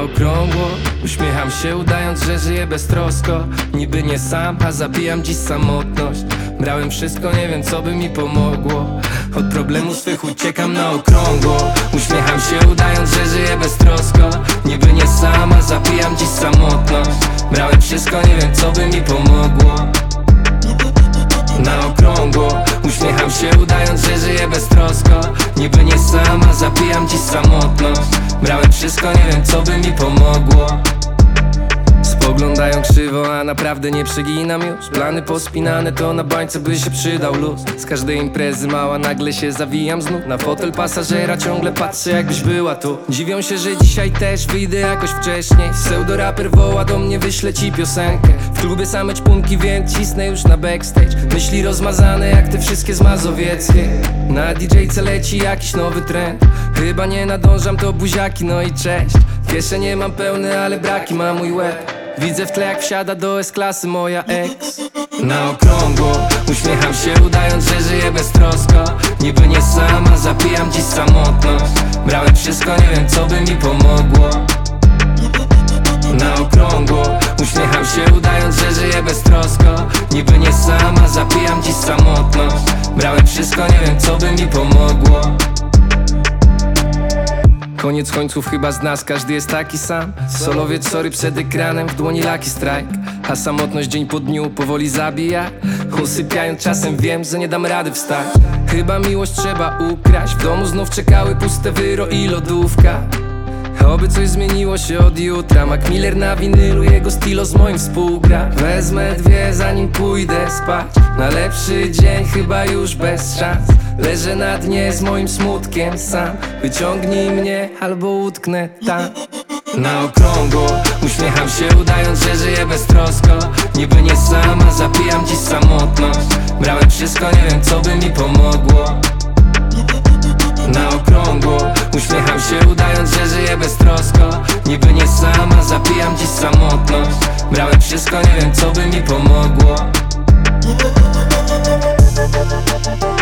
okrągło uśmiecham się, udając, że żyję beztrosko. Niby nie sam, a zabijam dziś samotność. Brałem wszystko, nie wiem co by mi pomogło. Od problemów swych uciekam na okrągło. Uśmiecham się, udając, że żyję beztrosko. Niby nie sam, a zabijam dziś samotność. Brałem wszystko, nie wiem co by mi pomogło. Na okrągło uśmiecham się, udając, że żyję beztrosko. Niby nie sam, a zabijam dziś samotność. Brałem wszystko, nie wiem co by mi pomogło. Spoglądają krzywo, a naprawdę nie przeginam już. Plany pospinane to na bańce, by się przydał luz. Z każdej imprezy mała nagle się zawijam znów. Na fotel pasażera ciągle patrzę, jakbyś była tu. Dziwią się, że dzisiaj też wyjdę jakoś wcześniej. Pseudoraper woła do mnie, wyślę ci piosenkę. W klubie same ćpunki, więc cisnę już na backstage. Myśli rozmazane jak te wszystkie z Mazowieckiej. Na DJ-ce leci jakiś nowy trend. Chyba nie nadążam, to buziaki, no i cześć. Kieszenie mam pełne, ale braki ma mój łeb. Widzę w tle jak wsiada do S-klasy moja ex. Na okrągło uśmiecham się, udając, że żyję beztrosko. Niby nie sama, zabijam dziś samotność. Brałem wszystko, nie wiem co by mi pomogło. Na okrągło uśmiecham się, udając, że żyję beztrosko. Niby nie sama, zabijam dziś samotność. Brałem wszystko, nie wiem co by mi pomogło. Koniec końców chyba z nas każdy jest taki sam. Solowiec, sorry, przed ekranem, w dłoni Lucky Strike. A samotność dzień po dniu powoli zabija. Usypiając czasem wiem, że nie dam rady wstać. Chyba miłość trzeba ukraść. W domu znów czekały puste wyro i lodówka. Oby coś zmieniło się od jutra. Mac Miller na winylu, jego stylo z moim współgra. Wezmę dwie zanim pójdę spać. Na lepszy dzień chyba już bez szans. Leżę na dnie z moim smutkiem sam. Wyciągnij mnie albo utknę tam. Na okrągło uśmiecham się, udając, że żyję beztrosko. Niby nie sama, zabijam dziś samotność. Brałem wszystko, nie wiem co by mi pomogło. Na okrągło uśmiecham się, udając, że żyję beztrosko. Niby nie sama, zabijam dziś samotność. Brałem wszystko, nie wiem co by mi pomogło.